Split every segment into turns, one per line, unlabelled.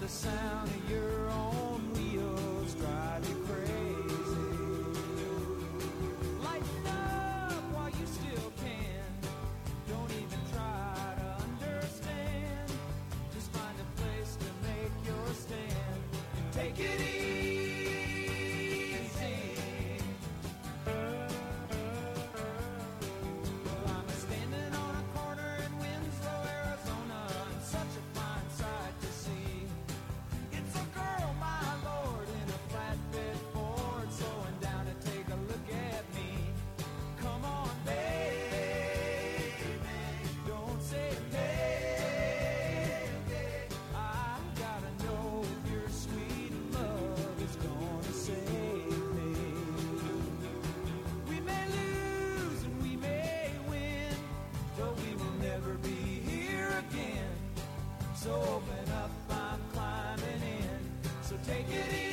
the sound of your own wheels drive you crazy. Lighten up while you still can. Don't even try to understand. Just find a place to make your stand. Take it easy. So open up, I'm climbing in. So take it easy.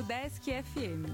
Udesc FM.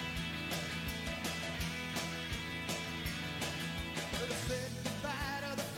Said goodbye to the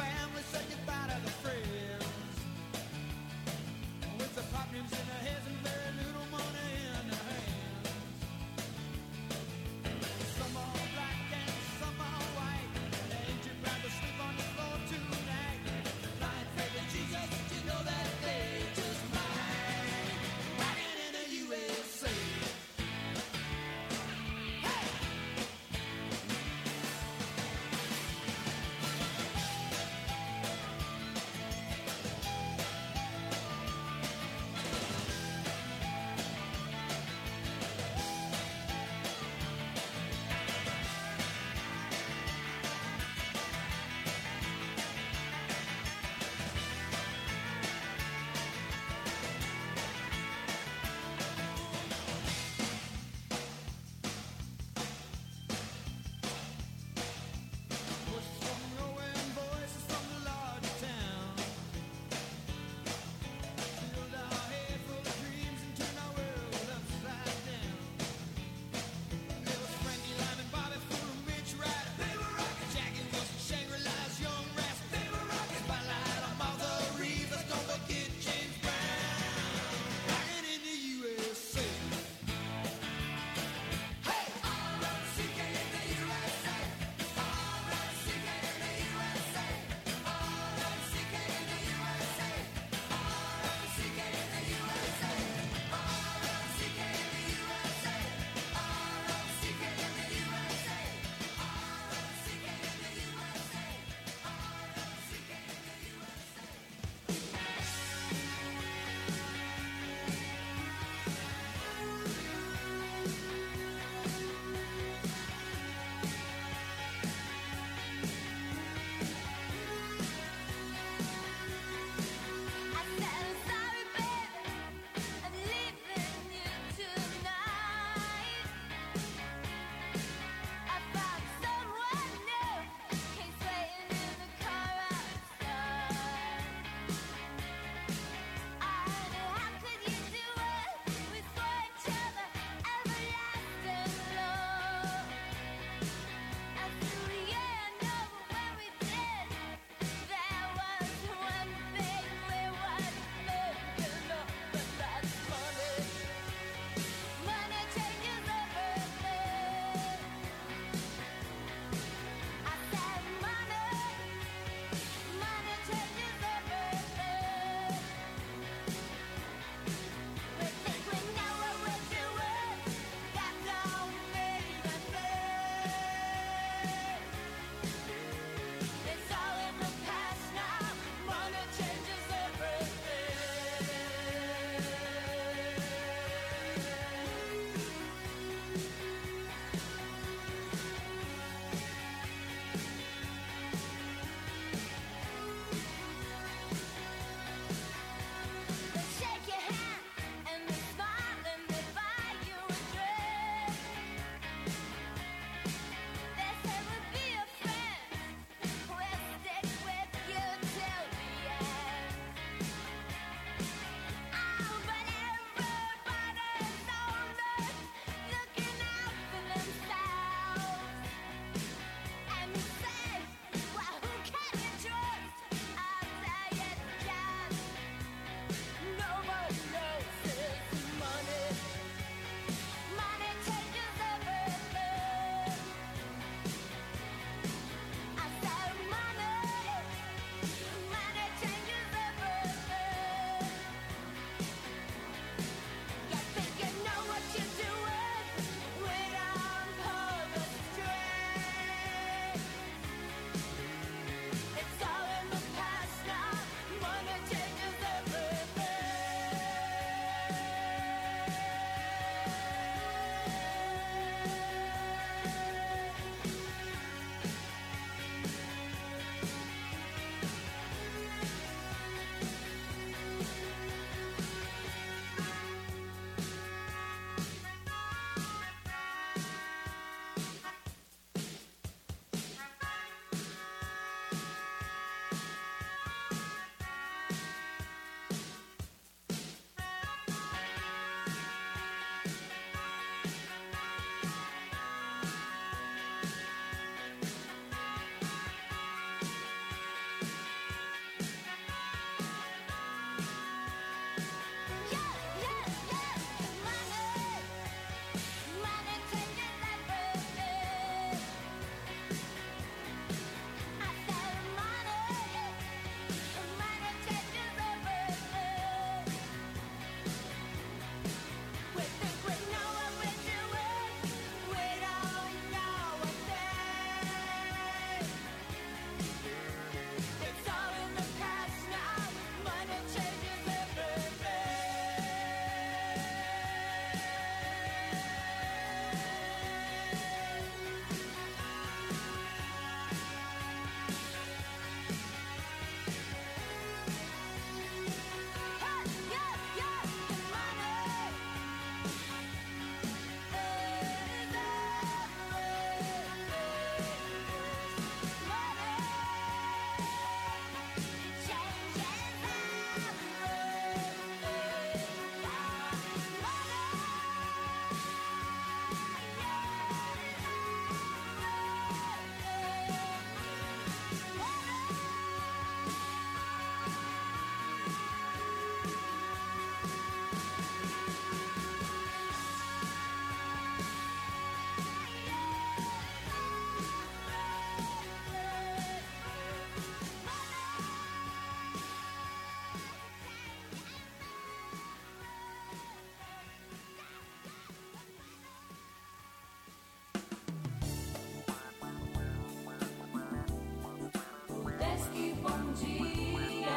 bom dia.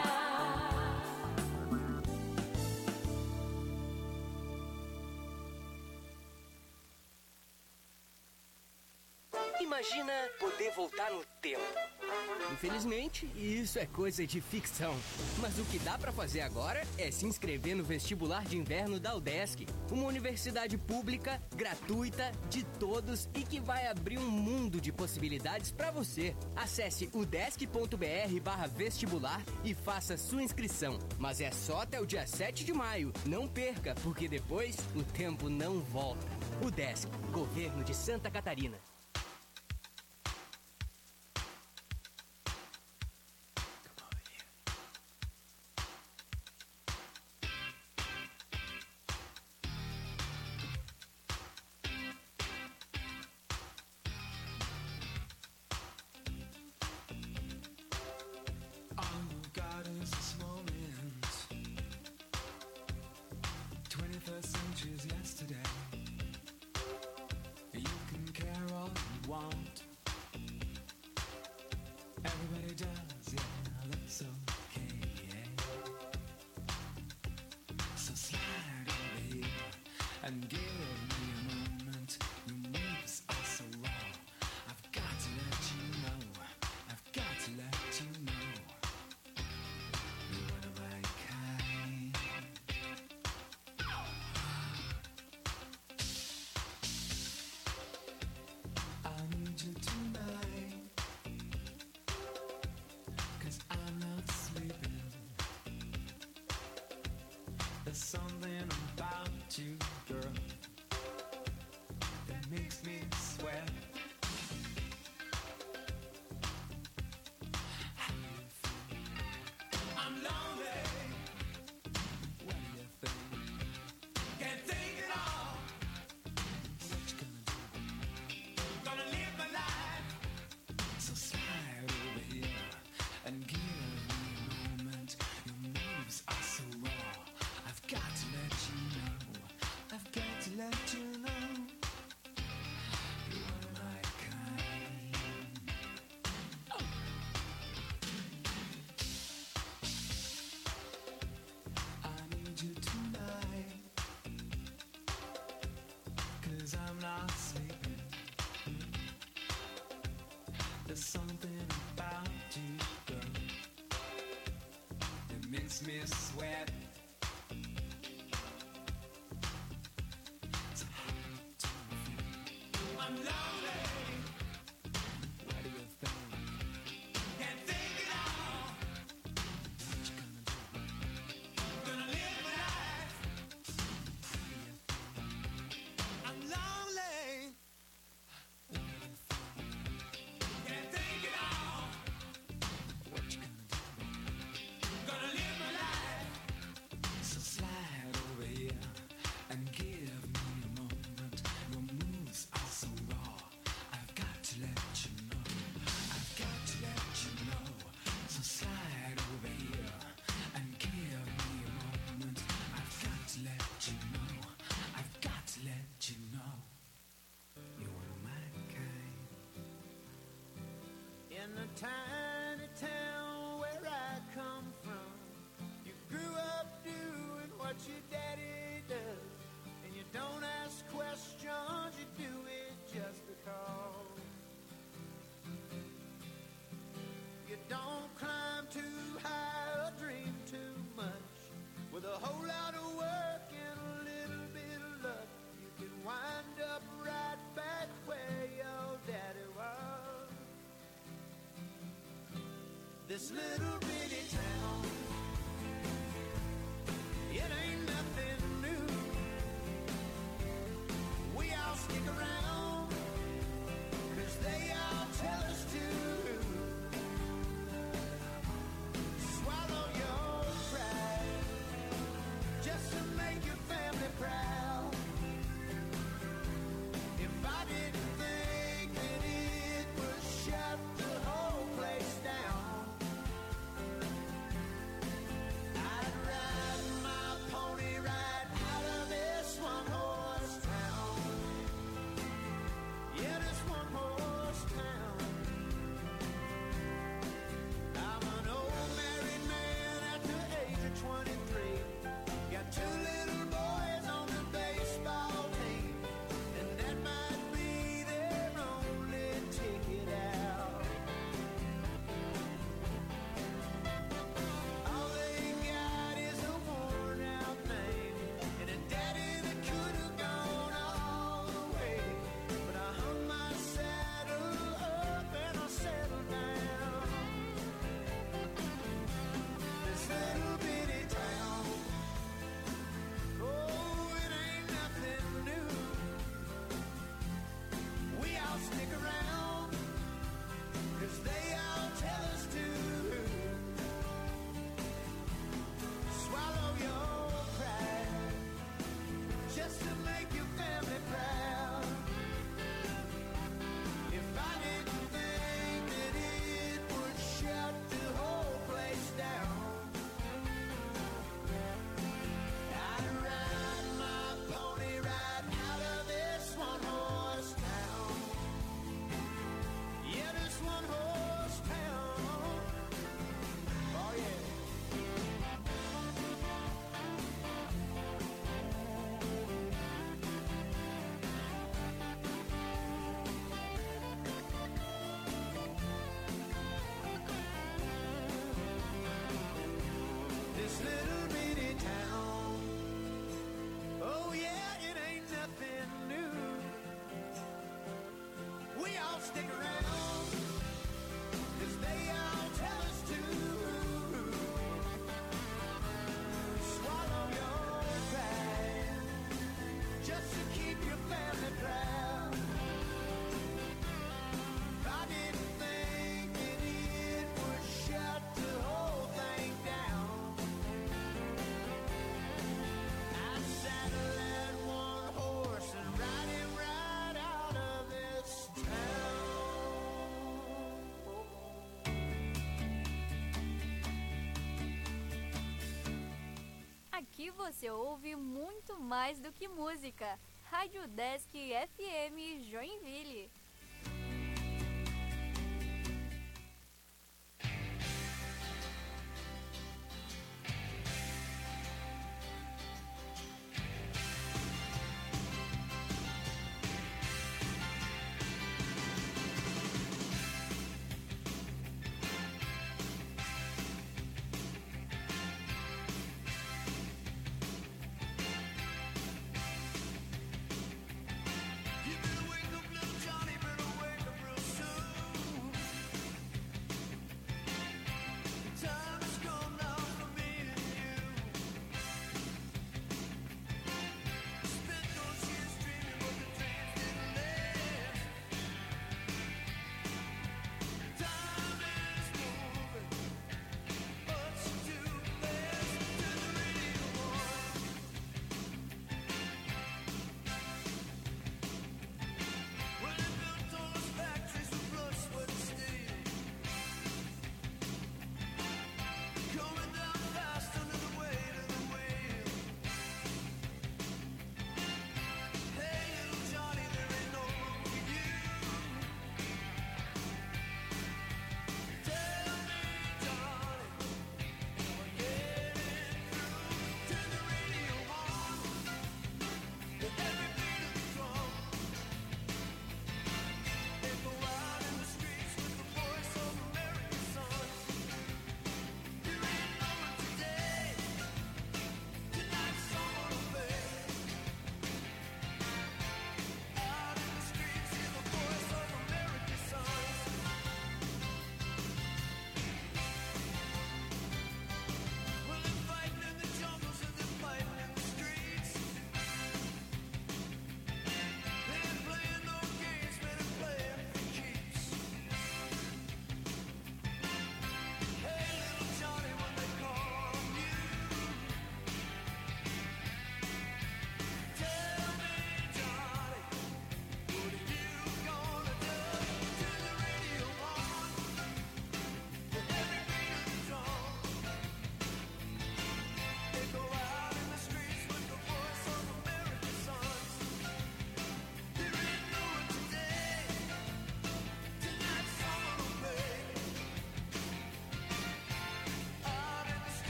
Imagina poder voltar no tempo. Infelizmente, isso é coisa de ficção. Mas o que dá pra fazer agora é se inscrever no vestibular de inverno da UDESC, uma universidade pública, gratuita, de todos e que vai abrir um mundo de possibilidades pra você. Acesse udesc.br/vestibular e faça sua inscrição. Mas é só até o dia 7 de maio. Não perca, porque depois o tempo não volta. UDESC, Governo de Santa Catarina.
Something about you, girl, that makes me sweat. I'm lonely. What do you think? Can't think at all. What you gonna do? Gonna live my life. So slide over here and give me a moment. Your moves are so raw. I've got to let you know. I've got to let you know. You're my kind. Oh. I need you tonight, 'cause I'm not sleeping. There's something about you, girl, that makes me sweat. I'm lonely. What do you think? Can't think at all. What you gonna do? Gonna live my life. I'm lonely. What do you think? Can't think at all. What you gonna do? Gonna live my life. So slide over here and give me a moment. Your moves are so raw. I've got to let you know. I've got to let you know. So slide over here and give me a moment. I've got to let you know. I've got to let you know. You're one of my kind. In the tiny town where I come from, you grew up doing what your daddy does. And you don't ask questions, you do it just because. You don't climb too high or dream too much. With a whole lot of work and a little bit of luck, you can wind up right back where your daddy was. This little bitty town, it ain't nothing new. We all stick around, 'cause they all tell us to. Swallow your pride, just to make your family proud. If I didn't think that it would shut the whole place down,
Aqui você ouve muito mais do que música. Rádio Desk FM Joinville.
You better wake up, little Johnny.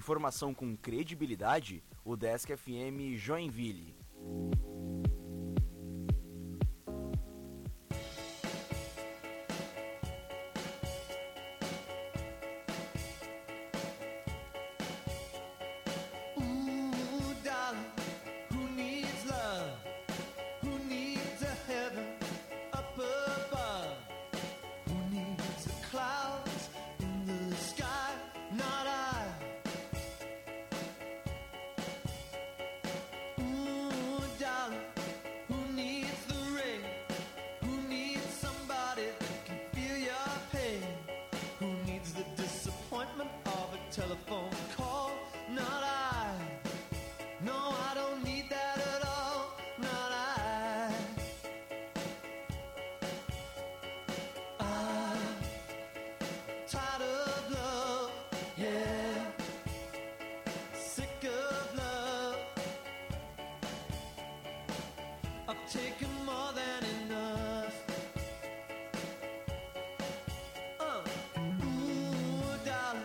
Informação com credibilidade, o Desk FM Joinville.
Telephone call, not I. No, I don't need that at all, not I. I'm tired of love, yeah. Sick of love. I've taken more than enough. Ooh, darling.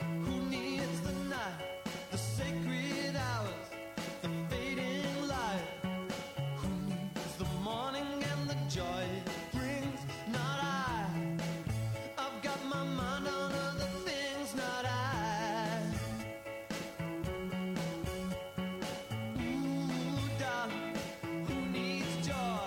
The sacred hours, the fading light. Who needs the morning and the joy it brings? Not I. I've got my mind on other things. Not I. Ooh, darling, who needs joy?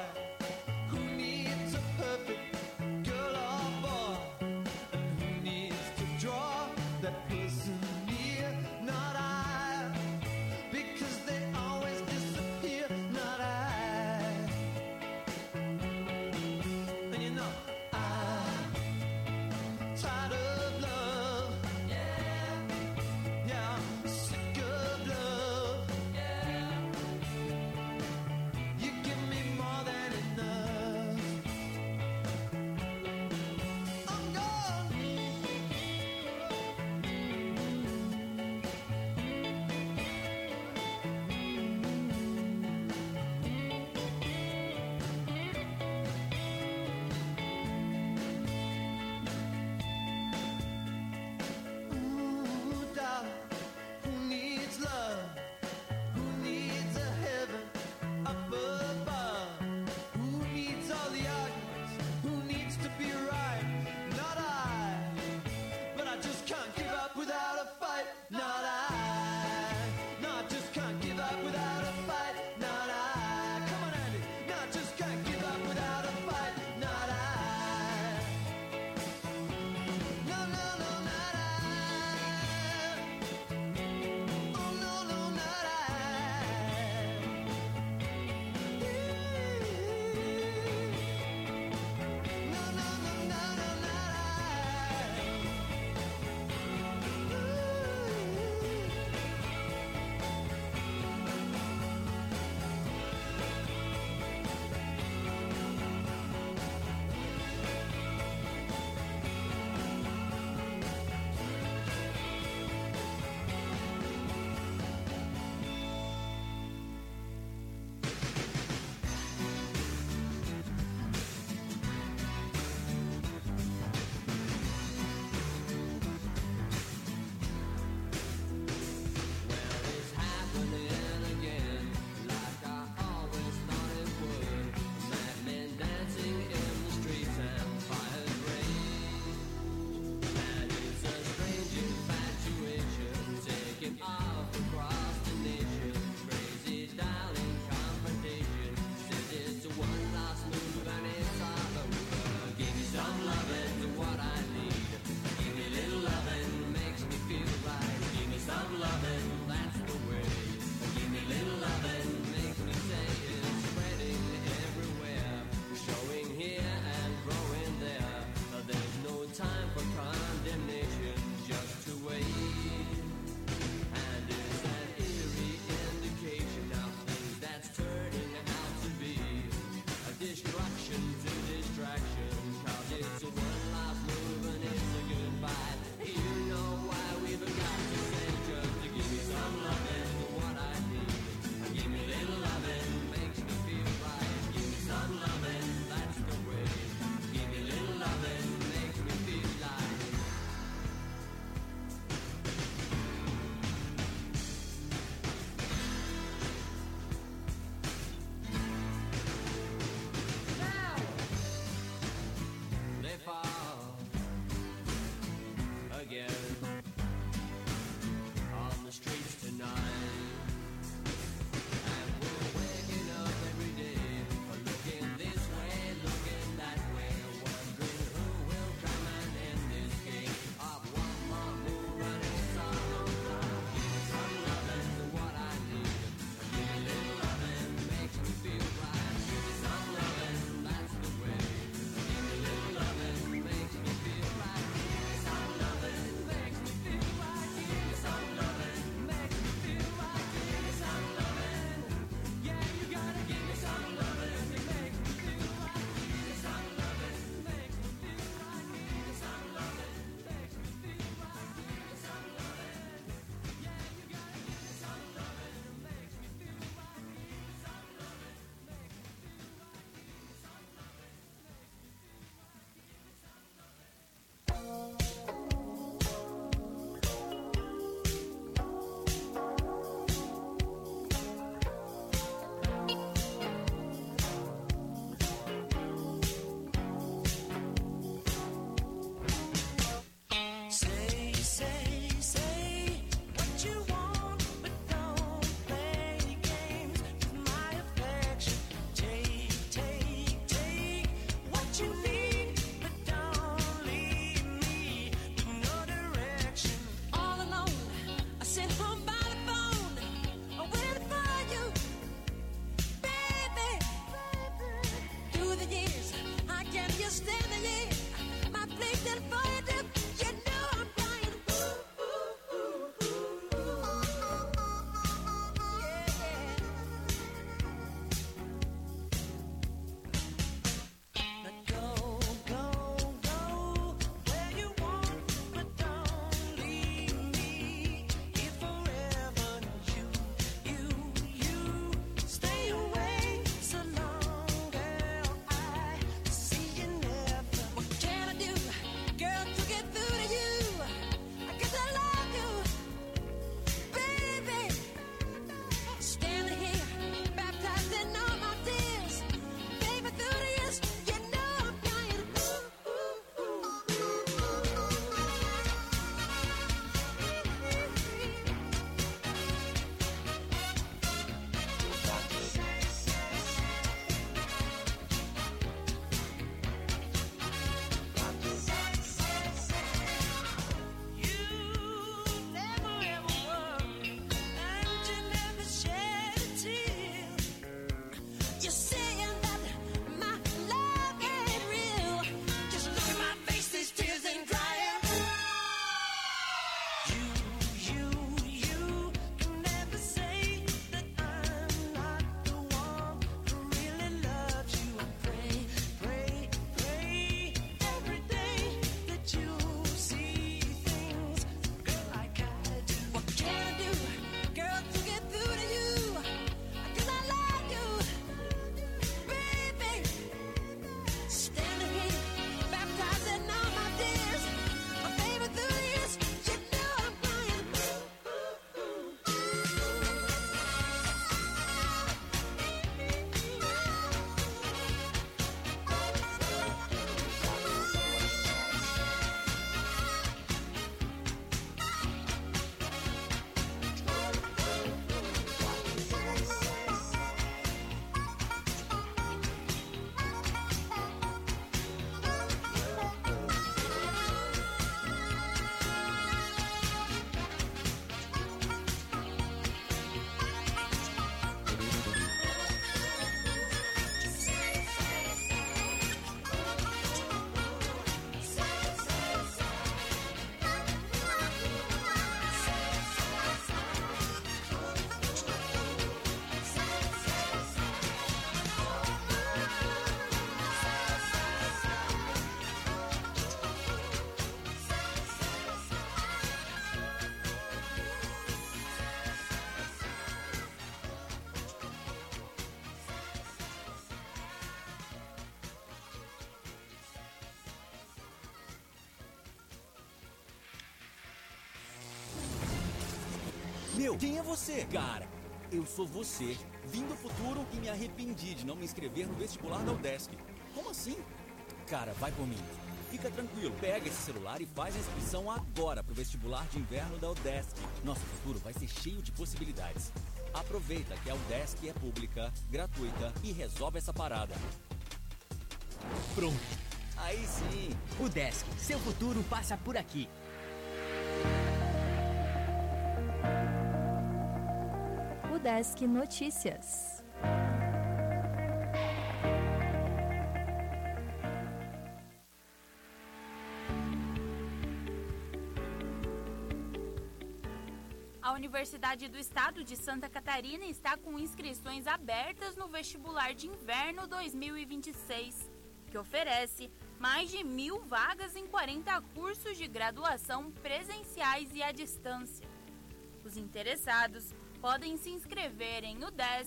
standing here, my place that for you do. You know I'm crying. Go, go, go where you want, but don't leave me here forever. You stay away so long, girl. I see you never. What can I do, girl, to get through to you? I guess I love you, baby. Standing here, baptized in all my tears, baby, through the years, you know I'm crying. You never ever worry, and you never shed a tear. You're saying that my love ain't real. Just look at my face, these tears ain't drying. You can never say that I'm not the one who really loves you. I pray every day that you see things, girl, like I do. What can I do, girl, to get through to you? 'Cause I love you, baby. Standing here, baptized in all my tears, my baby, through the years, you know I'm crying.
Meu, quem é você? Cara, eu sou você. Vim do futuro e me arrependi de não me inscrever no vestibular da UDESC. Como assim? Cara, vai por mim. Fica tranquilo, pega esse celular e faz a inscrição agora pro vestibular de inverno da UDESC. Nosso futuro vai ser cheio de possibilidades. Aproveita que a UDESC é pública, gratuita e resolve essa parada.
Pronto.
Aí sim.
UDESC, seu futuro passa por aqui.
UDESC Notícias. A Universidade do Estado de Santa Catarina está com inscrições abertas no vestibular de inverno 2026, que oferece mais de 1.000 vagas em 40 cursos de graduação presenciais e à distância. Os interessados podem se inscrever em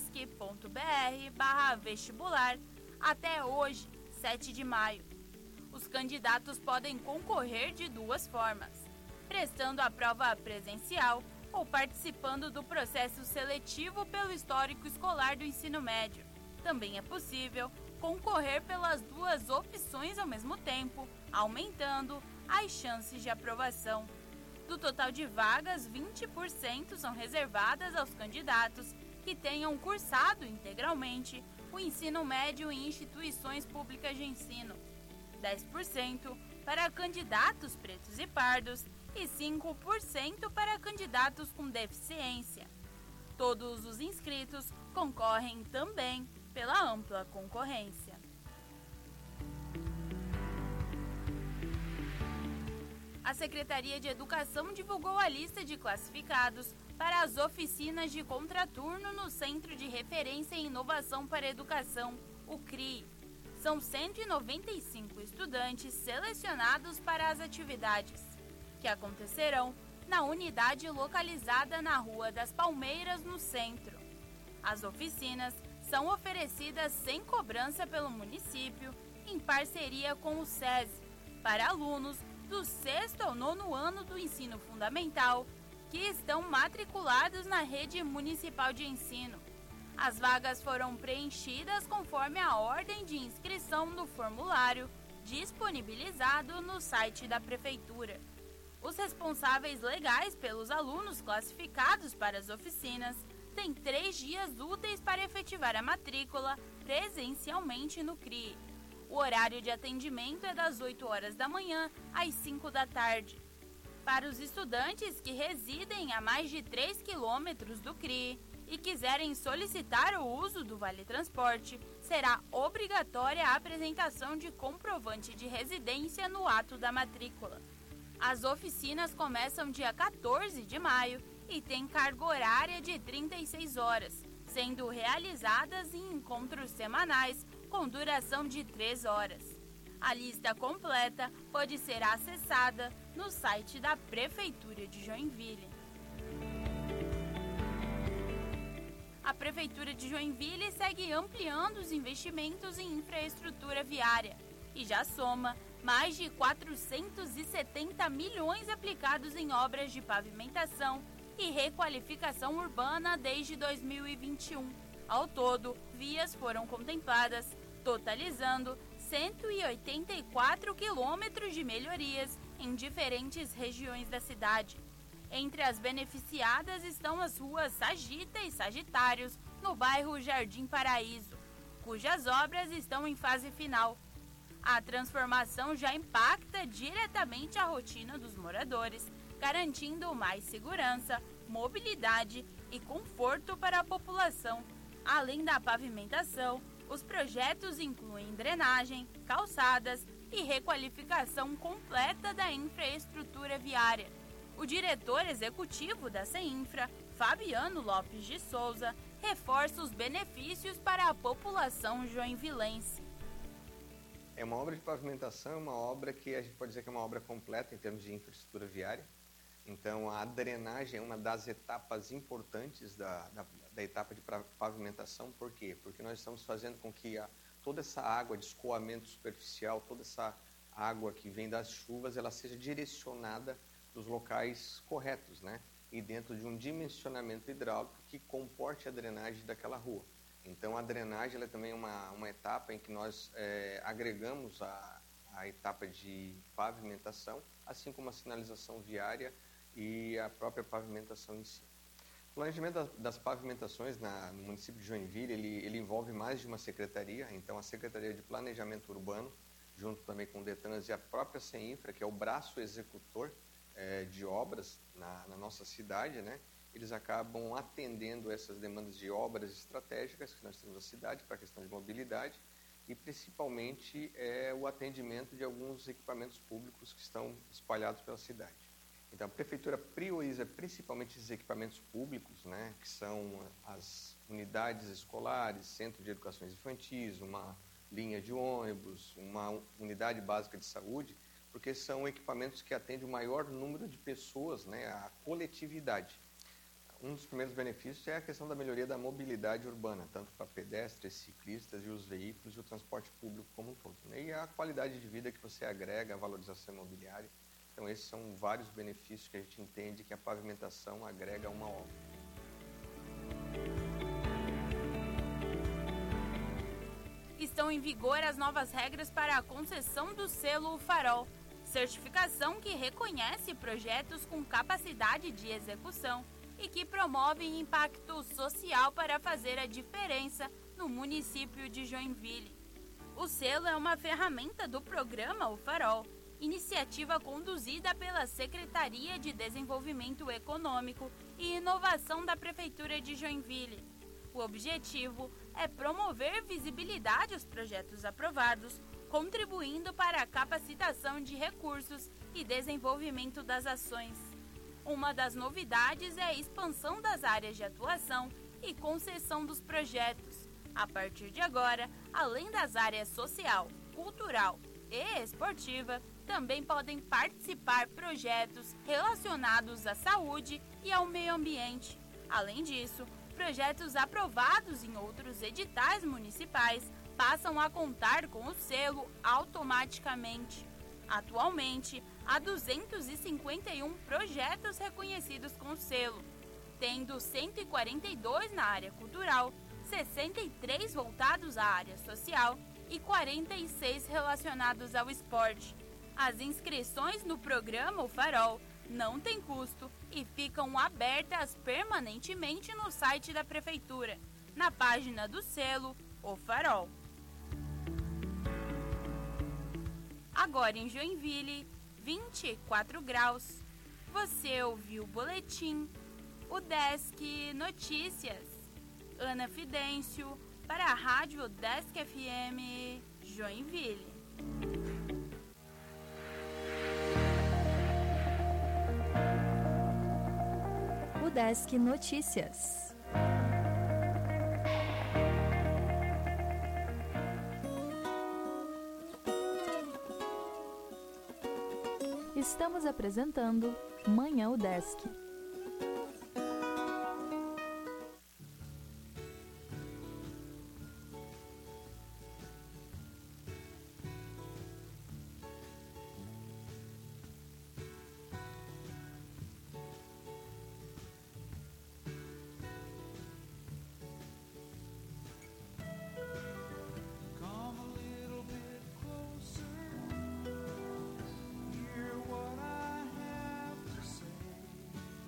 udesc.br/vestibular até hoje, 7 de maio. Os candidatos podem concorrer de duas formas: prestando a prova presencial ou participando do processo seletivo pelo histórico escolar do ensino médio. Também é possível concorrer pelas duas opções ao mesmo tempo, aumentando as chances de aprovação. Do total de vagas, 20% são reservadas aos candidatos que tenham cursado integralmente o ensino médio em instituições públicas de ensino, 10% para candidatos pretos e pardos e 5% para candidatos com deficiência. Todos os inscritos concorrem também pela ampla concorrência. A Secretaria de Educação divulgou a lista de classificados para as oficinas de contraturno no Centro de Referência e Inovação para a Educação, o CRI. São 195 estudantes selecionados para as atividades, que acontecerão na unidade localizada na Rua das Palmeiras, no centro. As oficinas são oferecidas sem cobrança pelo município, em parceria com o SESI, para alunos do 6º ao 9º ano do ensino fundamental, que estão matriculados na rede municipal de ensino. As vagas foram preenchidas conforme a ordem de inscrição no formulário disponibilizado no site da Prefeitura. Os responsáveis legais pelos alunos classificados para as oficinas têm 3 dias úteis para efetivar a matrícula presencialmente no CRI. O horário de atendimento é das 8 horas da manhã às 5 da tarde. Para os estudantes que residem a mais de 3 quilômetros do CRI e quiserem solicitar o uso do Vale Transporte, será obrigatória a apresentação de comprovante de residência no ato da matrícula. As oficinas começam dia 14 de maio e têm carga horária de 36 horas, sendo realizadas em encontros semanais com duração de 3 horas. A lista completa pode ser acessada no site da Prefeitura de Joinville. A Prefeitura de Joinville segue ampliando os investimentos em infraestrutura viária e já soma mais de 470 milhões aplicados em obras de pavimentação e requalificação urbana desde 2021. Ao todo, vias foram contempladas, totalizando 184 quilômetros de melhorias em diferentes regiões da cidade. Entre as beneficiadas estão as ruas Sagita e Sagitários, no bairro Jardim Paraíso, cujas obras estão em fase final. A transformação já impacta diretamente a rotina dos moradores, garantindo mais segurança, mobilidade e conforto para a população. Além da pavimentação, os projetos incluem drenagem, calçadas e requalificação completa da infraestrutura viária. O diretor executivo da CEINFRA, Fabiano Lopes de Souza, reforça os benefícios para a população joinvilense.
É uma obra de pavimentação, uma obra que a gente pode dizer que é uma obra completa em termos de infraestrutura viária. Então, a drenagem é uma das etapas importantes da etapa de pavimentação. Por quê? Porque nós estamos fazendo com que toda essa água de escoamento superficial, toda essa água que vem das chuvas, ela seja direcionada dos locais corretos, né? E dentro de um dimensionamento hidráulico que comporte a drenagem daquela rua. Então, a drenagem ela também é uma etapa em que nós agregamos a etapa de pavimentação, assim como a sinalização viária e a própria pavimentação em si. O planejamento das pavimentações no município de Joinville, ele envolve mais de uma secretaria. Então, a Secretaria de Planejamento Urbano, junto também com o DETRANS e a própria CEINFRA, que é o braço executor de obras na nossa cidade, né? Eles acabam atendendo essas demandas de obras estratégicas que nós temos na cidade para a questão de mobilidade e principalmente o atendimento de alguns equipamentos públicos que estão espalhados pela cidade. Então, a Prefeitura prioriza principalmente esses equipamentos públicos, né, que são as unidades escolares, centro de educações infantis, uma linha de ônibus, uma unidade básica de saúde, porque são equipamentos que atendem o maior número de pessoas, né, a coletividade. Um dos primeiros benefícios é a questão da melhoria da mobilidade urbana, tanto para pedestres, ciclistas e os veículos e o transporte público como um todo, né? E a qualidade de vida que você agrega, a valorização imobiliária. Então, esses são vários benefícios que a gente entende que a pavimentação agrega a uma obra.
Estão em vigor as novas regras para a concessão do selo Farol, certificação que reconhece projetos com capacidade de execução e que promovem impacto social para fazer a diferença no município de Joinville. O selo é uma ferramenta do programa O Farol, iniciativa conduzida pela Secretaria de Desenvolvimento Econômico e Inovação da Prefeitura de Joinville. O objetivo é promover visibilidade aos projetos aprovados, contribuindo para a capacitação de recursos e desenvolvimento das ações. Uma das novidades é a expansão das áreas de atuação e concessão dos projetos. A partir de agora, além das áreas social, cultural e esportiva, também podem participar projetos relacionados à saúde e ao meio ambiente. Além disso, projetos aprovados em outros editais municipais passam a contar com o selo automaticamente. Atualmente, há 251 projetos reconhecidos com o selo, tendo 142 na área cultural, 63 voltados à área social e 46 relacionados ao esporte. As inscrições no programa O Farol não têm custo e ficam abertas permanentemente no site da Prefeitura, na página do selo O Farol. Agora em Joinville, 24 graus. Você ouviu o boletim, o Desk Notícias. Ana Fidêncio, para a Rádio Desk FM, Joinville.
O Desk Notícias. Estamos apresentando Manhã o Desk.
Come a little bit closer. Hear what I have to say.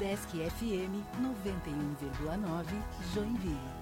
UDESC FM 91,9 Joinville.